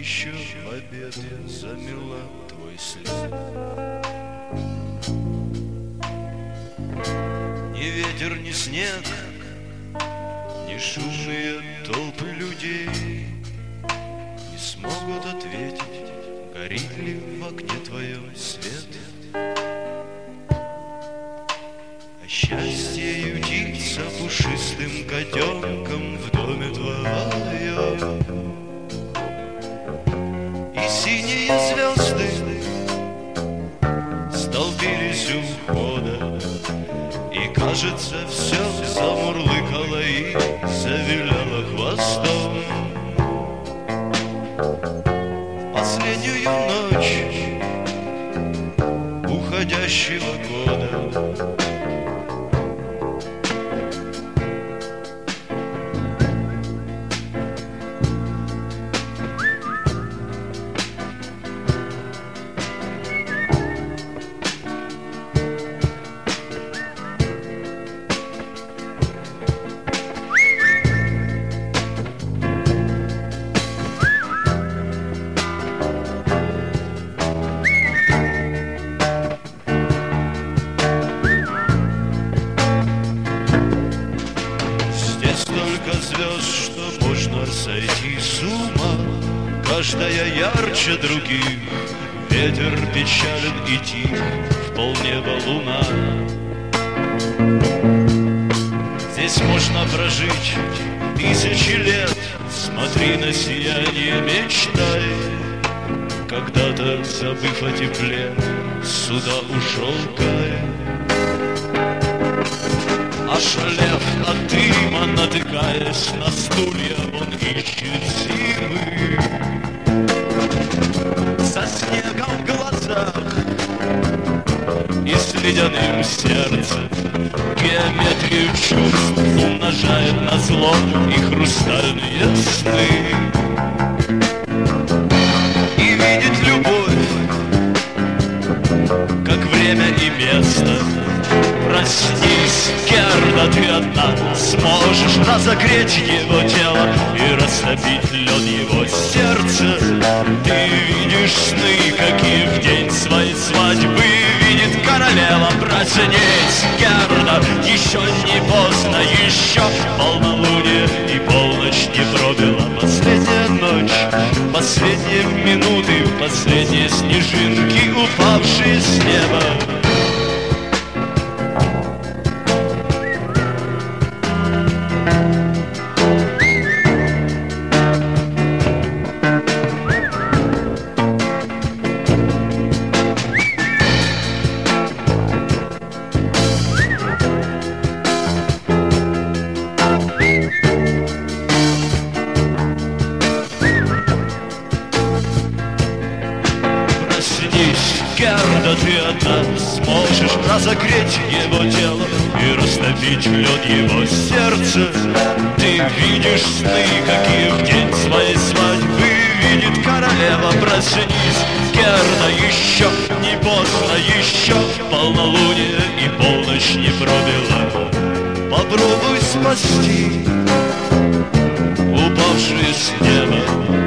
еще в обед я замела твой след. Ни ветер, ни снег, ни шумные толпы людей не смогут ответить, горит ли в окне твоем свет. А счастье ютится пушистым котенком в доме твоем. И синие звезды столпились у входа, и, кажется, все замурлыкало и завиляло хвостом. В последнюю ночь уходящего года столько звезд, что можно сойти с ума. Каждая ярче других, ветер печален и тих, в полнеба луна. Здесь можно прожить тысячи лет, смотри на сияние, мечтай. Когда-то, забыв о тепле, сюда ушел Кай. Ошалев от дыма, натыкаясь на стулья, он ищет зимы. Со снегом в глазах и с ледяным сердцем геометрию чувств умножает на зло и хрустальные сны. И видит любовь, как время и место. Проснись, Герда, ты одна сможешь разогреть его тело и растопить лед его сердца. Ты видишь сны, какие в день своей свадьбы видит королева. Проснись, Герда, еще не поздно, еще полнолуние и полночь не пробила. Последняя ночь, последние минуты, последние снежинки, упавшие с неба. Герда, ты одна сможешь разогреть его тело и растопить лед его сердца. Ты видишь сны, какие в день своей свадьбы видит королева. Проснись, Герда, еще не поздно, еще полнолуние и полночь не пробила. Попробуй спасти упавшие с неба